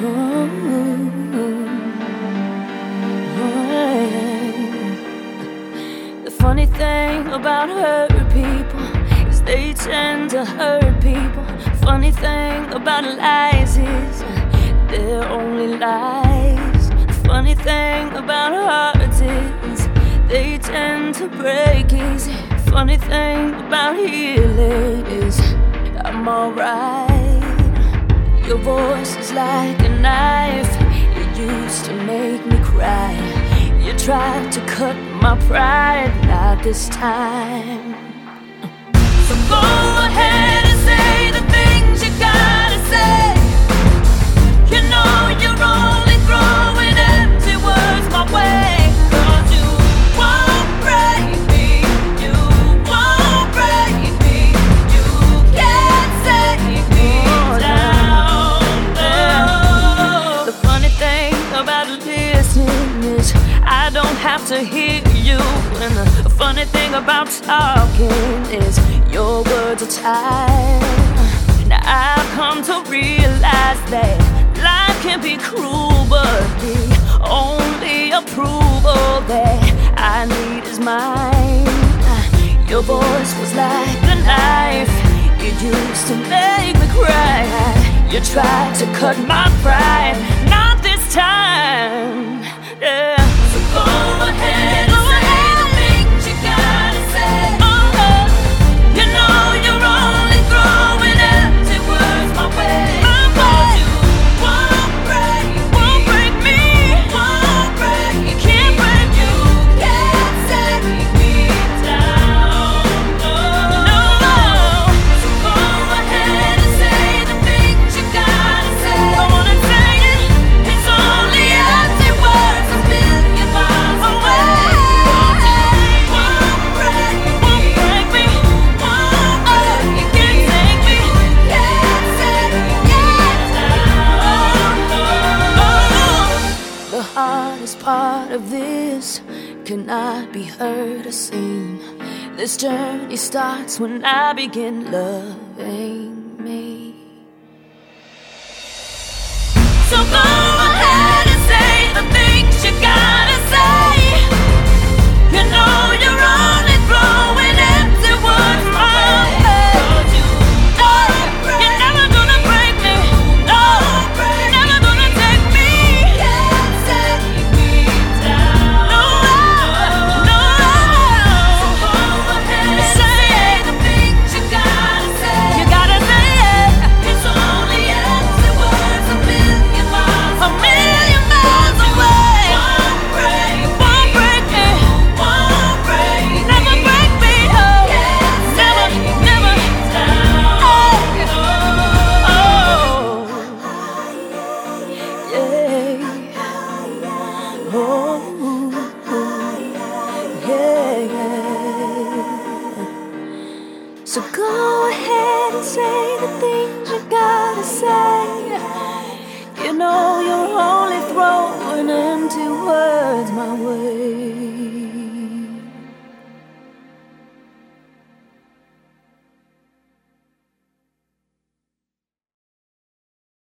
The funny thing about hurt people is they tend to hurt people. Funny thing about lies is they're only lies. The funny thing about hearts is they tend to break easy. Funny thing about healing is I'm alright. Your voice is like a knife. It used to make me cry. You tried to cut my pride, not this time. So go ahead and say the things you gotta say. You know you're only throwing empty words my way. 'Cause you won't break me. You won't break me. You can't take me down. The funny thing about listening is I don't have to hear you. And the funny thing about talking is your words are tired. Now I've come to realize that life can be cruel, but the only approval that I need is mine. Your voice was like a knife. It used to make me cry. You tried to cut my pride, not this time. Yeah. So go ahead and say the things you gotta say. You know you're only throwing empty words my way. You won't break me. Won't break. You can't break. You can't take me down. No. So go ahead and say the things you gotta say. I wanna say it. It's only empty words a million miles away. Won't break me. Won't break. You can't take me. Can't take me down. The hardest part of this cannot be heard or seen. This journey starts when I begin loving me. So go ahead and say the things you gotta say. You know you're only throwing empty words my way. You're never gonna break me. No, never gonna take me. Can't take me down. No. So go ahead and say the things you gotta say. You gotta say it. It's only empty words a million miles away. Won't break me. Won't break. Never break me. Never down. So go ahead and say the things you gotta say. You know